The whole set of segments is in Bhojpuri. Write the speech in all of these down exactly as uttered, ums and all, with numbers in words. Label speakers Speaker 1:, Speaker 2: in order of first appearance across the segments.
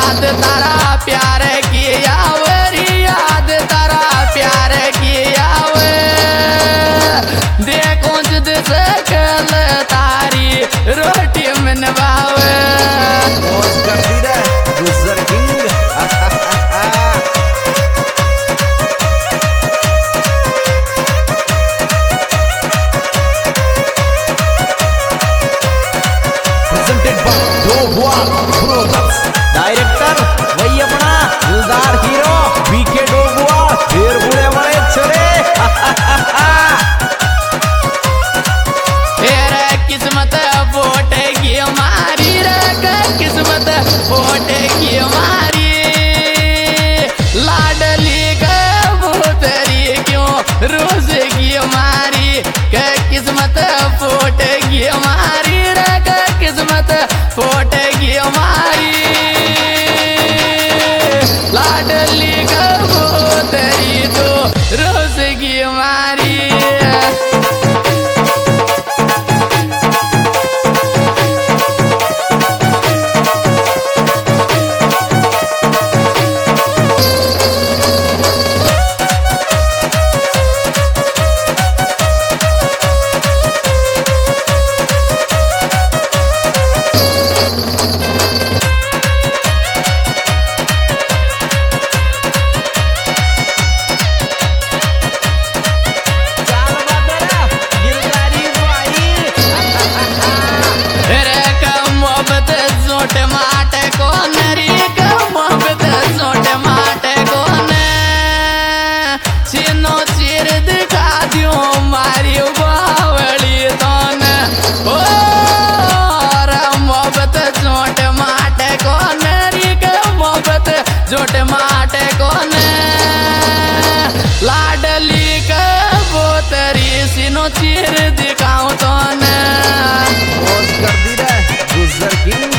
Speaker 1: याद तारा प्यार की आवे, याद तारा प्यार की आवे। देखो जुद से कल तारी रोटी मनवावे।
Speaker 2: मौज करती रहे गुजर किंग। डायरेक्टर वही अपना दिलदार हीरो बीके डोगुआ ढेर बुरे बड़े छड़े।
Speaker 1: तेरे किस्मत फोटेगी हमारी रे, किस्मत फोटेगी हमारी। लाडली के भूतरी क्यों रोजेगी हमारी, के किस्मत फोटेगी हमारी रे, के किस्मत फोटेगी हमारी। लाडली का भूतरी तो रोजेगी हमारी। जोट माटे कोने लाडली का बोतरी सिनो चीर दिखाऊं तो ने।
Speaker 2: मौज करती रहे गुजर किंग।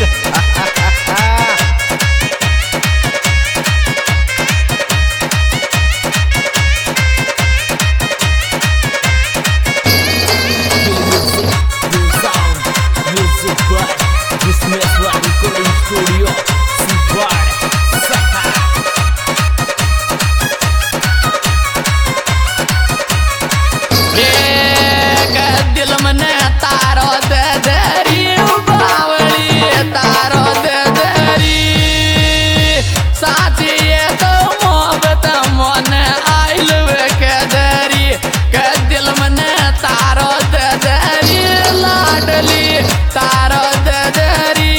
Speaker 2: तारो दरी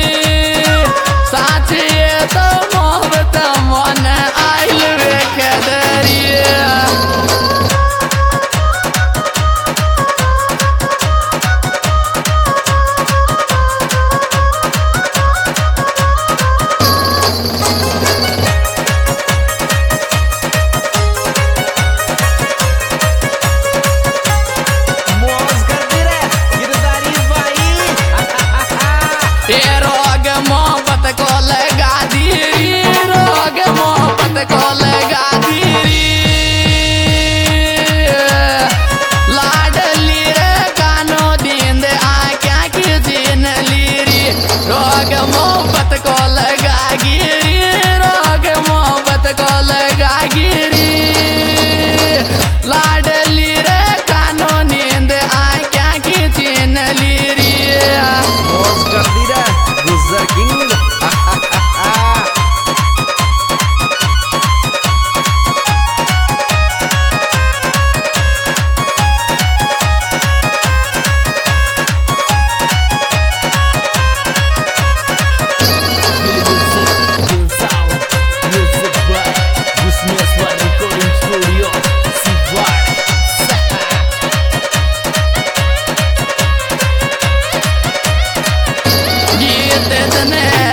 Speaker 2: साथी तो मोहब्बत मन आइल वे के दरी। रोग मोहब्बत को लगा दी, रोग मोहब्बत को लगा दी। लाडली रे कानो दींद आँख्या की जीन लीरी। रोग मोहब्बत को लगा गिरी, रोग मोहब्बत को लगा गिरी। लाडली रे कानो नींद आँख्या की जीन लीरी। मौज करती रहे गुजर किंग।
Speaker 1: गीत